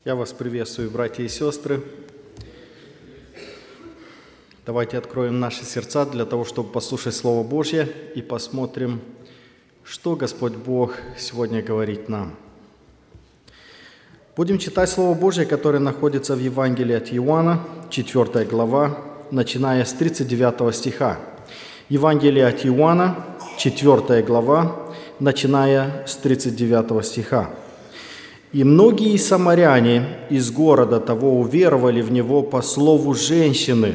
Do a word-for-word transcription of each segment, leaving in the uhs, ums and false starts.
Я вас приветствую, братья и сестры. Давайте откроем наши сердца для того, чтобы послушать Слово Божье и посмотрим, что Господь Бог сегодня говорит нам. Будем читать Слово Божье, которое находится в Евангелии от Иоанна, четвёртая глава, начиная с тридцать девятого стиха. Евангелие от Иоанна, четвёртая глава, начиная с тридцать девятого стиха. «И многие самаряне из города того уверовали в Него по слову женщины,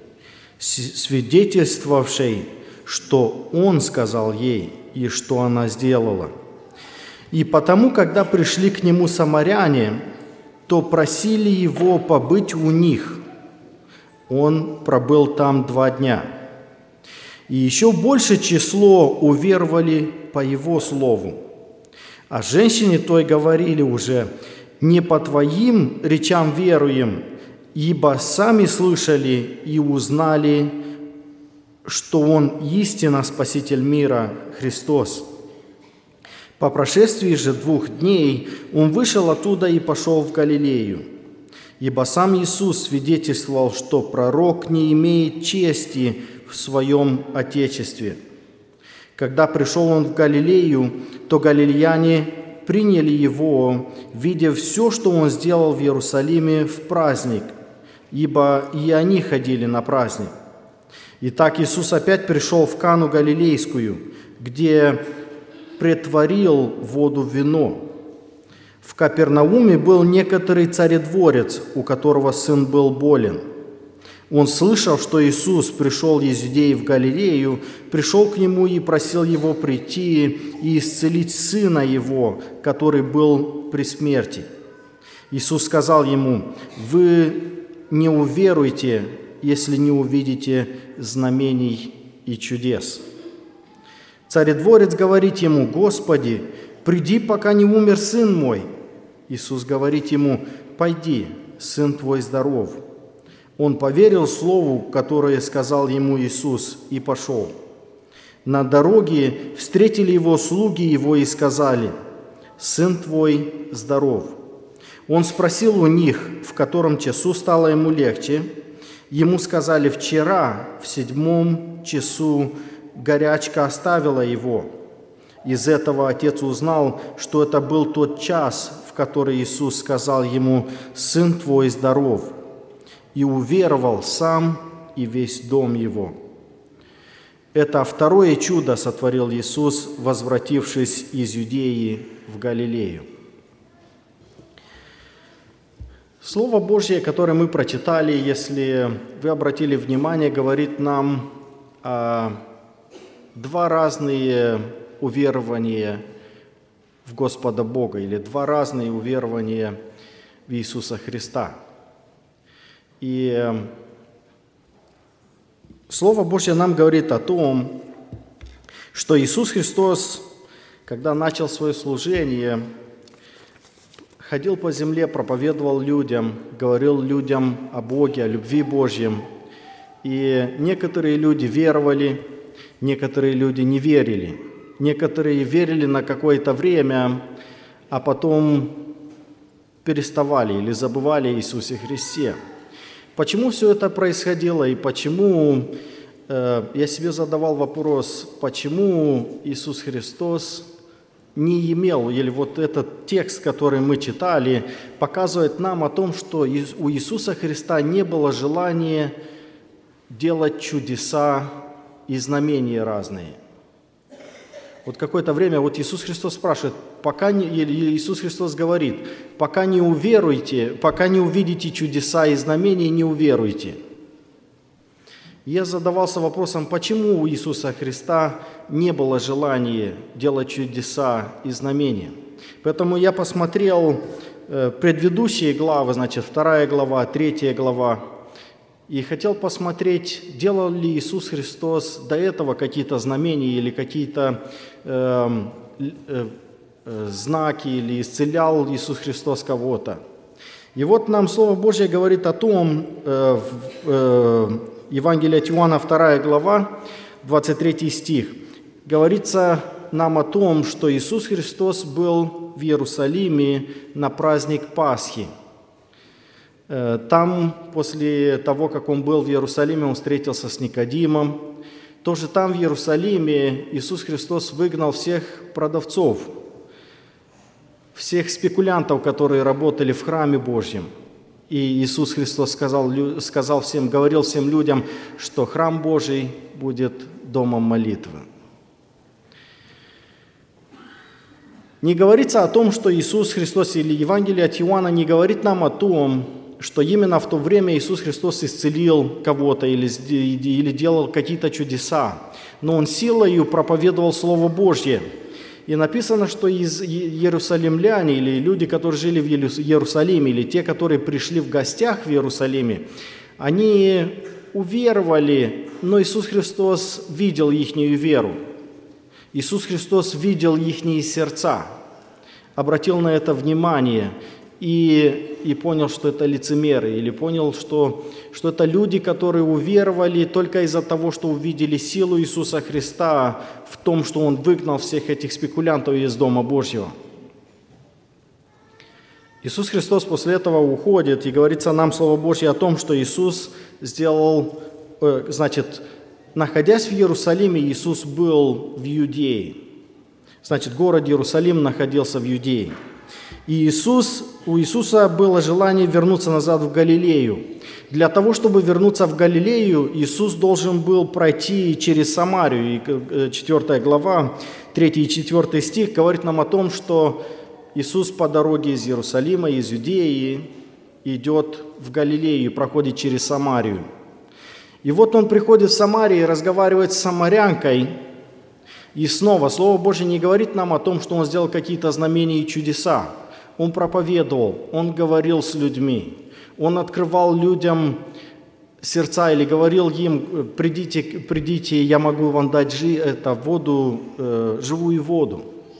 свидетельствовавшей, что Он сказал ей и что она сделала. И потому, когда пришли к Нему самаряне, то просили Его побыть у них. Он пробыл там два дня. И еще большее число уверовали по Его слову. А женщине той говорили уже: не по Твоим речам веруем, ибо сами слышали и узнали, что Он истинно Спаситель мира, Христос. По прошествии же двух дней Он вышел оттуда и пошел в Галилею, ибо сам Иисус свидетельствовал, что пророк не имеет чести в своем Отечестве. Когда пришел Он в Галилею, то галилеяне приняли Его, видя все, что Он сделал в Иерусалиме в праздник, ибо и они ходили на праздник. Итак, Иисус опять пришел в Кану Галилейскую, где претворил воду в вино. В Капернауме был некоторый царедворец, у которого сын был болен. Он слышал, что Иисус пришел из Иудеи в Галилею, пришел к Нему и просил Его прийти и исцелить сына Его, который был при смерти. Иисус сказал ему: «Вы не уверуете, если не увидите знамений и чудес». Царедворец говорит ему: «Господи, приди, пока не умер сын мой». Иисус говорит ему: «Пойди, сын твой здоров». Он поверил слову, которое сказал ему Иисус, и пошел. На дороге встретили его слуги его и сказали: «Сын твой здоров». Он спросил у них, в котором часу стало ему легче. Ему сказали: «Вчера, в седьмом часу, горячка оставила его». Из этого отец узнал, что это был тот час, в который Иисус сказал ему: «Сын твой здоров». И уверовал сам и весь дом его. Это второе чудо сотворил Иисус, возвратившись из Иудеи в Галилею. Слово Божье, которое мы прочитали, если вы обратили внимание, говорит нам о два разные уверования в Господа Бога или два разные уверования в Иисуса Христа. И Слово Божье нам говорит о том, что Иисус Христос, когда начал свое служение, ходил по земле, проповедовал людям, говорил людям о Боге, о любви Божьем. И некоторые люди веровали, некоторые люди не верили. Некоторые верили на какое-то время, а потом переставали или забывали о Иисусе Христе. Почему все это происходило и почему, э, я себе задавал вопрос, почему Иисус Христос не имел, или вот этот текст, который мы читали, показывает нам о том, что у Иисуса Христа не было желания делать чудеса и знамения разные. Вот какое-то время вот Иисус Христос спрашивает, пока не, или Иисус Христос говорит: пока не уверуете, пока не увидите чудеса и знамения, не уверуйте. Я задавался вопросом, почему у Иисуса Христа не было желания делать чудеса и знамения. Поэтому я посмотрел предыдущие главы, значит, вторая глава, третья глава, и хотел посмотреть, делал ли Иисус Христос до этого какие-то знамения или какие-то э, э, э, знаки, или исцелял Иисус Христос кого-то. И вот нам Слово Божье говорит о том, э, в э, Евангелии от Иоанна, вторая глава, двадцать третий стих, говорится нам о том, что Иисус Христос был в Иерусалиме на праздник Пасхи. Там, после того, как он был в Иерусалиме, он встретился с Никодимом. Тоже там, в Иерусалиме, Иисус Христос выгнал всех продавцов, всех спекулянтов, которые работали в храме Божьем. И Иисус Христос сказал, сказал всем, говорил всем людям, что храм Божий будет домом молитвы. Не говорится о том, что Иисус Христос или Евангелие от Иоанна не говорит нам о том, что именно в то время Иисус Христос исцелил кого-то или, или делал какие-то чудеса, но Он силою проповедовал Слово Божье. И написано, что из иерусалимляне или люди, которые жили в Иерусалиме, или те, которые пришли в гостях в Иерусалиме, они уверовали, но Иисус Христос видел ихнюю веру. Иисус Христос видел ихние сердца, обратил на это внимание и, и понял, что это лицемеры, или понял, что, что это люди, которые уверовали только из-за того, что увидели силу Иисуса Христа в том, что Он выгнал всех этих спекулянтов из Дома Божьего. Иисус Христос после этого уходит, и говорится нам Слово Божье о том, что Иисус сделал, э, значит, находясь в Иерусалиме, Иисус был в Иудее. Значит, город Иерусалим находился в Иудее. И Иисус, у Иисуса было желание вернуться назад в Галилею. Для того, чтобы вернуться в Галилею, Иисус должен был пройти через Самарию. И четвёртая глава, третий и четвёртый стих говорит нам о том, что Иисус по дороге из Иерусалима, из Иудеи, идет в Галилею и проходит через Самарию. И вот Он приходит в Самарию и разговаривает с самарянкой. И снова Слово Божье не говорит нам о том, что Он сделал какие-то знамения и чудеса. Он проповедовал, Он говорил с людьми. Он открывал людям сердца или говорил им: придите, придите, я могу вам дать жи, это, воду, э, живую воду.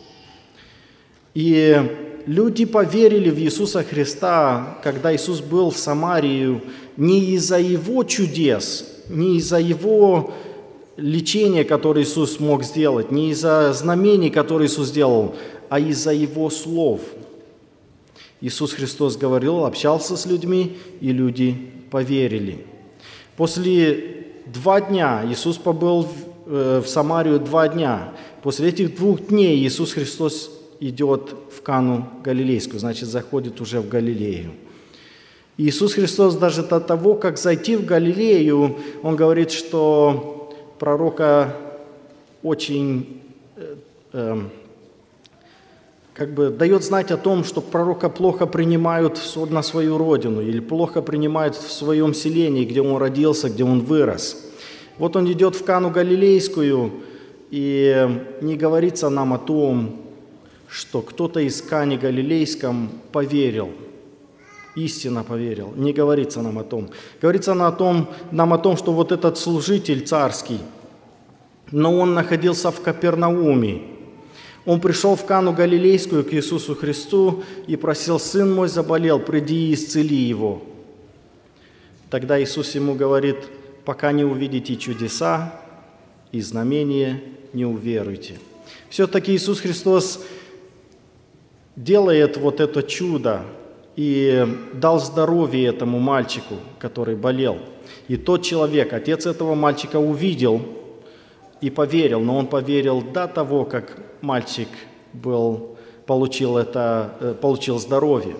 И люди поверили в Иисуса Христа, когда Иисус был в Самарии, не из-за Его чудес, не из-за Его лечения, которое Иисус мог сделать, не из-за знамений, которые Иисус сделал, а из-за Его слов. Иисус Христос говорил, общался с людьми, и люди поверили. После два дня Иисус побыл в, в Самарию два дня. После этих двух дней Иисус Христос идет в Кану Галилейскую, значит, заходит уже в Галилею. Иисус Христос даже до того, как зайти в Галилею, Он говорит, что пророка очень э, э, как бы дает знать о том, что пророка плохо принимают на свою родину или плохо принимают в своем селении, где он родился, где он вырос. Вот он идет в Кану Галилейскую, и не говорится нам о том, что кто-то из Кани Галилейском поверил, истинно поверил. Не говорится нам о том. Говорится нам о том, нам о том, что вот этот служитель царский, но он находился в Капернауме. Он пришел в Кану Галилейскую к Иисусу Христу и просил: «Сын мой заболел, приди и исцели его». Тогда Иисус ему говорит: «Пока не увидите чудеса и знамения, не уверуйте». Все-таки Иисус Христос делает вот это чудо и дал здоровье этому мальчику, который болел. И тот человек, отец этого мальчика, увидел и поверил, но он поверил до того, как мальчик был, получил, это, получил здоровье.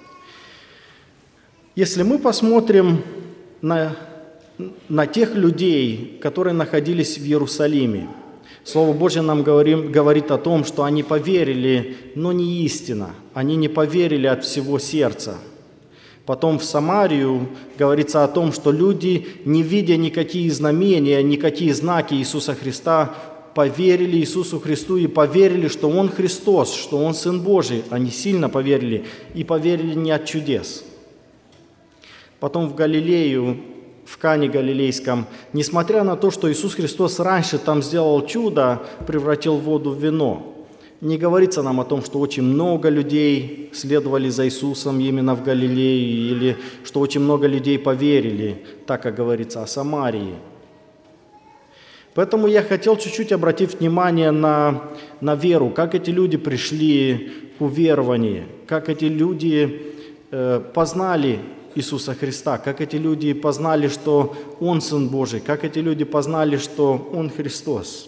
Если мы посмотрим на, на тех людей, которые находились в Иерусалиме, Слово Божье нам говорим, говорит о том, что они поверили, но не истинно, они не поверили от всего сердца. Потом в Самарию говорится о том, что люди, не видя никакие знамения, никакие знаки Иисуса Христа, поверили Иисусу Христу и поверили, что Он Христос, что Он Сын Божий. Они сильно поверили и поверили не от чудес. Потом в Галилею, в Кане Галилейском, несмотря на то, что Иисус Христос раньше там сделал чудо, превратил воду в вино, не говорится нам о том, что очень много людей следовали за Иисусом именно в Галилее, или что очень много людей поверили, так как говорится о Самарии. Поэтому я хотел чуть-чуть обратить внимание на, на веру, как эти люди пришли к уверованию, как эти люди э, познали Иисуса Христа, как эти люди познали, что Он Сын Божий, как эти люди познали, что Он Христос.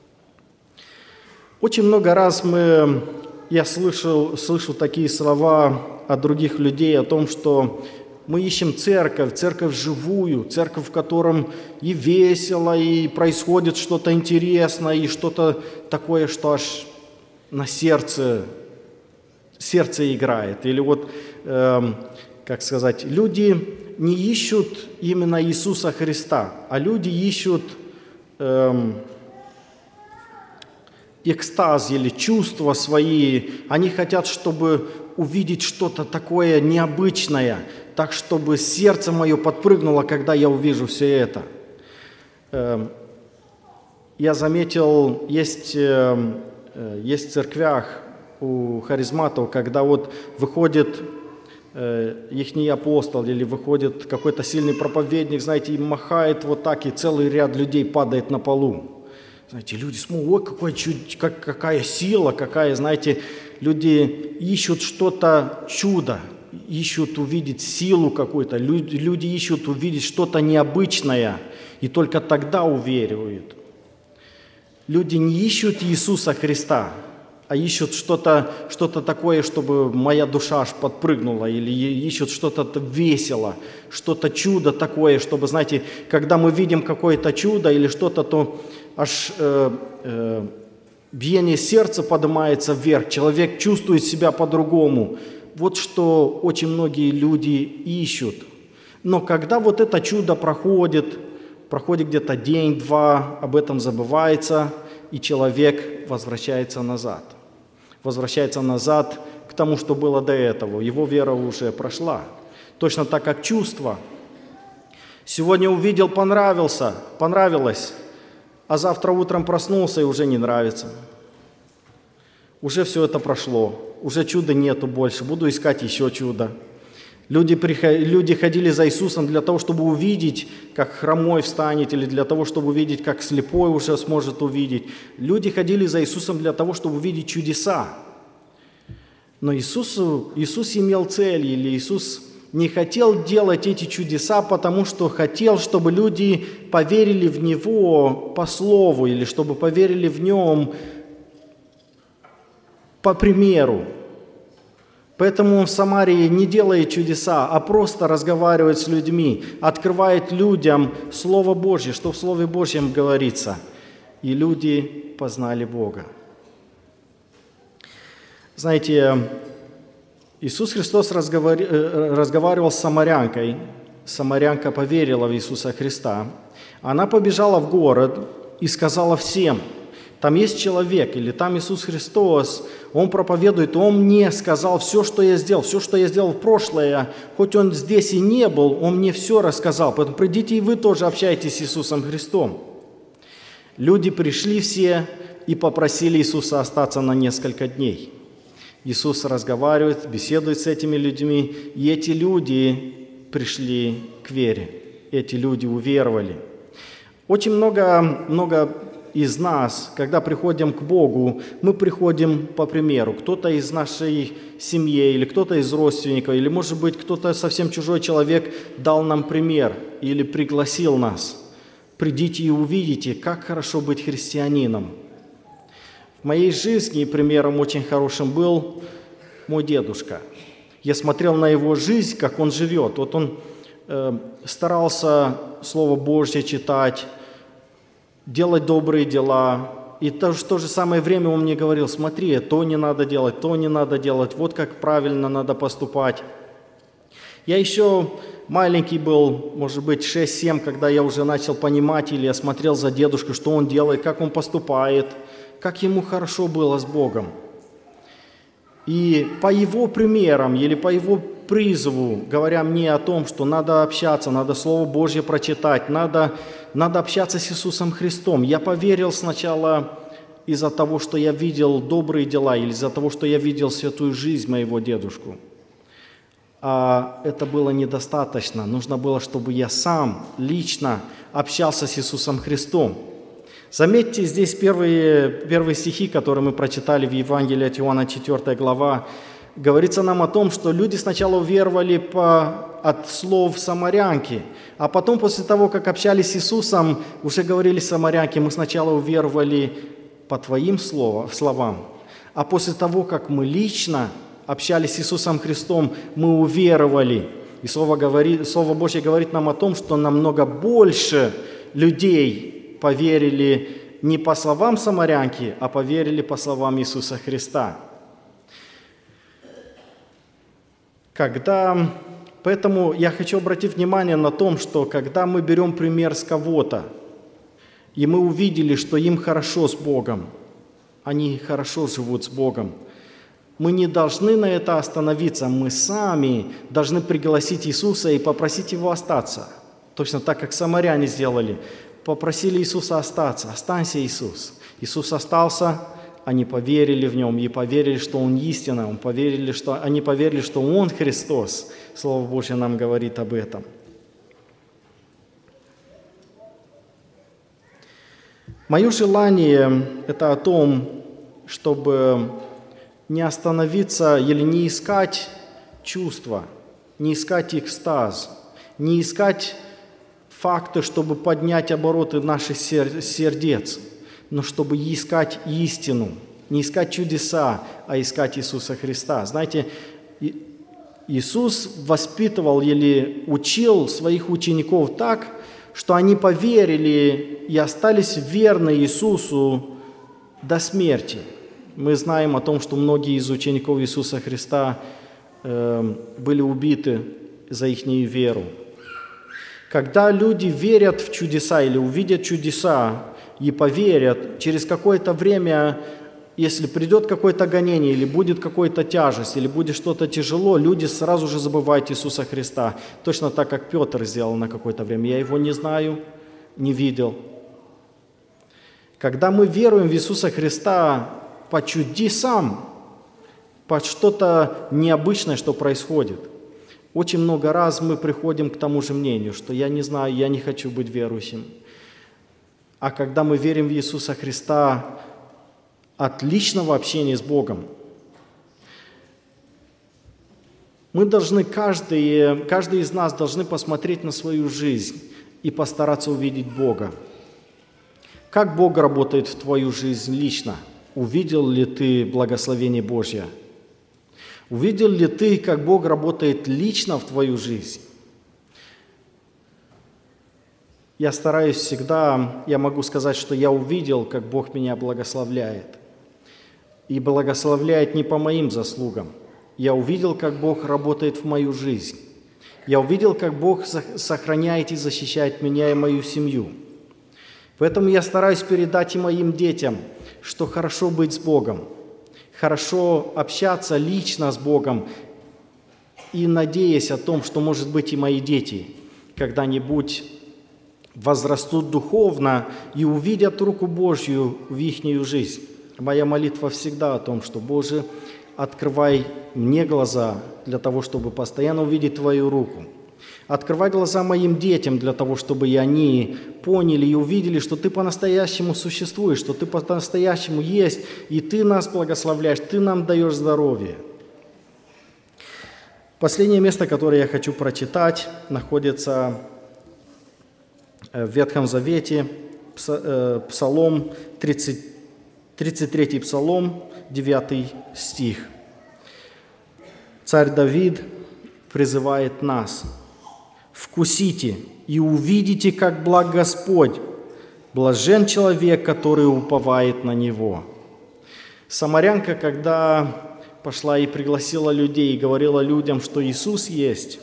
Очень много раз мы, я слышал, слышу такие слова от других людей о том, что мы ищем церковь, церковь живую, церковь, в котором и весело, и происходит что-то интересное, и что-то такое, что аж на сердце, сердце играет. Или вот, эм, как сказать, люди не ищут именно Иисуса Христа, а люди ищут эм, экстаз или чувства свои. Они хотят, чтобы увидеть что-то такое необычное, так, чтобы сердце мое подпрыгнуло, когда я увижу все это. Я заметил, есть, есть в церквях у харизматов, когда вот выходит ихний апостол или выходит какой-то сильный проповедник, знаете, и махает вот так, и целый ряд людей падает на полу. Знаете, люди смотрят, ой, какой, как, какая сила, какая, знаете, люди ищут что-то чудо, ищут увидеть силу какую-то, люди, люди ищут увидеть что-то необычное, и только тогда уверуют. Люди не ищут Иисуса Христа, а ищут что-то, что-то такое, чтобы моя душа аж подпрыгнула, или ищут что-то весело, что-то чудо такое, чтобы, знаете, когда мы видим какое-то чудо или что-то, то аж э, э, биение сердца поднимается вверх, человек чувствует себя по-другому. Вот что очень многие люди ищут. Но когда вот это чудо проходит, проходит где-то день-два, об этом забывается, и человек возвращается назад. Возвращается назад к тому, что было до этого. Его вера уже прошла. Точно так, как чувство. Сегодня увидел, понравился, понравилось, а завтра утром проснулся и уже не нравится. Уже все это прошло, уже чуда нету больше, буду искать еще чудо. Люди, приходили, люди ходили за Иисусом для того, чтобы увидеть, как хромой встанет, или для того, чтобы увидеть, как слепой уже сможет увидеть. Люди ходили за Иисусом для того, чтобы увидеть чудеса. Но Иисусу, Иисус имел цель, или Иисус не хотел делать эти чудеса, потому что хотел, чтобы люди поверили в Него по слову, или чтобы поверили в Нем по примеру. Поэтому он в Самарии не делает чудеса, а просто разговаривает с людьми, открывает людям Слово Божье, что в Слове Божьем говорится. И люди познали Бога. Знаете, Иисус Христос разговаривал с самарянкой. Самарянка поверила в Иисуса Христа. Она побежала в город и сказала всем: там есть человек, или там Иисус Христос, Он проповедует, Он мне сказал все, что я сделал, все, что я сделал в прошлое, хоть Он здесь и не был, Он мне все рассказал, поэтому придите и вы тоже общайтесь с Иисусом Христом. Люди пришли все и попросили Иисуса остаться на несколько дней. Иисус разговаривает, беседует с этими людьми, и эти люди пришли к вере, эти люди уверовали. Очень много, много из нас, когда приходим к Богу, мы приходим по примеру. Кто-то из нашей семьи, или кто-то из родственников, или, может быть, кто-то совсем чужой человек дал нам пример или пригласил нас. Придите и увидите, как хорошо быть христианином. В моей жизни примером очень хорошим был мой дедушка. Я смотрел на его жизнь, как он живет. Вот он э, старался Слово Божье читать, делать добрые дела. И то, в то же самое время он мне говорил: смотри, то не надо делать, то не надо делать, вот как правильно надо поступать. Я еще маленький был, может быть, шесть-семь, когда я уже начал понимать, или я смотрел за дедушкой, что он делает, как он поступает, как ему хорошо было с Богом. И по его примерам или по его призыву, говоря мне о том, что надо общаться, надо Слово Божье прочитать, надо, надо общаться с Иисусом Христом, я поверил сначала из-за того, что я видел добрые дела, или из-за того, что я видел святую жизнь моего дедушку. А это было недостаточно. Нужно было, чтобы я сам лично общался с Иисусом Христом. Заметьте, здесь первые, первые стихи, которые мы прочитали в Евангелии от Иоанна, четвёртая глава, говорится нам о том, что люди сначала уверовали по от слов самарянки. А потом, после того, как общались с Иисусом, уже говорили самарянке: мы сначала уверовали по Твоим словам, а после того, как мы лично общались с Иисусом Христом, мы уверовали. И Слово, говорит, Слово Божье говорит нам о том, что намного больше людей поверили не по словам самарянки, а поверили по словам Иисуса Христа. Когда... Поэтому я хочу обратить внимание на том, что когда мы берем пример с кого-то, и мы увидели, что им хорошо с Богом, они хорошо живут с Богом, мы не должны на это остановиться, мы сами должны пригласить Иисуса и попросить Его остаться. Точно так, как самаряне сделали. Попросили Иисуса остаться. Останься, Иисус. Иисус остался, они поверили в Нем и поверили, что Он истина. Он поверили, что, они поверили, что Он Христос. Слово Божье нам говорит об этом. Мое желание – это о том, чтобы не остановиться или не искать чувства, не искать экстаз, не искать факты, чтобы поднять обороты наших сердец, но чтобы искать истину, не искать чудеса, а искать Иисуса Христа. Знаете, Иисус воспитывал или учил своих учеников так, что они поверили и остались верны Иисусу до смерти. Мы знаем о том, что многие из учеников Иисуса Христа э, были убиты за их веру. Когда люди верят в чудеса или увидят чудеса и поверят, через какое-то время, если придет какое-то гонение, или будет какая-то тяжесть, или будет что-то тяжело, люди сразу же забывают Иисуса Христа. Точно так, как Петр сделал на какое-то время. Я его не знаю, не видел. Когда мы веруем в Иисуса Христа по чудесам, по что-то необычное, что происходит, очень много раз мы приходим к тому же мнению, что я не знаю, я не хочу быть верующим. А когда мы верим в Иисуса Христа от личного общения с Богом, мы должны, каждый, каждый из нас должны посмотреть на свою жизнь и постараться увидеть Бога. Как Бог работает в твою жизнь лично? Увидел ли ты благословение Божье? Увидел ли ты, как Бог работает лично в твою жизнь? Я стараюсь всегда, я могу сказать, что я увидел, как Бог меня благословляет. И благословляет не по моим заслугам. Я увидел, как Бог работает в мою жизнь. Я увидел, как Бог сохраняет и защищает меня и мою семью. Поэтому я стараюсь передать и моим детям, что хорошо быть с Богом, хорошо общаться лично с Богом и надеясь о том, что, может быть, и мои дети когда-нибудь возрастут духовно и увидят руку Божью в ихнюю жизнь. Моя молитва всегда о том, что, Боже, открывай мне глаза для того, чтобы постоянно увидеть Твою руку. Открывай глаза моим детям для того, чтобы и они поняли и увидели, что Ты по-настоящему существуешь, что Ты по-настоящему есть, и Ты нас благословляешь, Ты нам даешь здоровье. Последнее место, которое я хочу прочитать, находится в Ветхом Завете, Псалом тридцать, тридцать третий Псалом, девятый стих. Царь Давид призывает нас: «Вкусите и увидите, как благ Господь, блажен человек, который уповает на Него». Самарянка, когда пошла и пригласила людей, и говорила людям, что Иисус есть,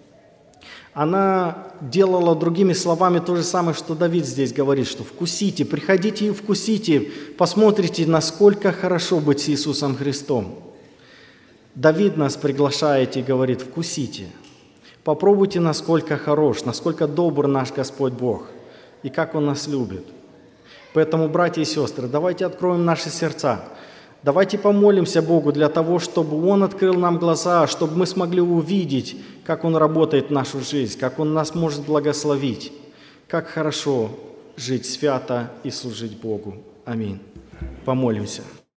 она делала другими словами то же самое, что Давид здесь говорит, что «вкусите, приходите и вкусите, посмотрите, насколько хорошо быть с Иисусом Христом». Давид нас приглашает и говорит: «Вкусите». Попробуйте, насколько хорош, насколько добр наш Господь Бог и как Он нас любит. Поэтому, братья и сестры, давайте откроем наши сердца, давайте помолимся Богу для того, чтобы Он открыл нам глаза, чтобы мы смогли увидеть, как Он работает в нашу жизнь, как Он нас может благословить, как хорошо жить свято и служить Богу. Аминь. Помолимся.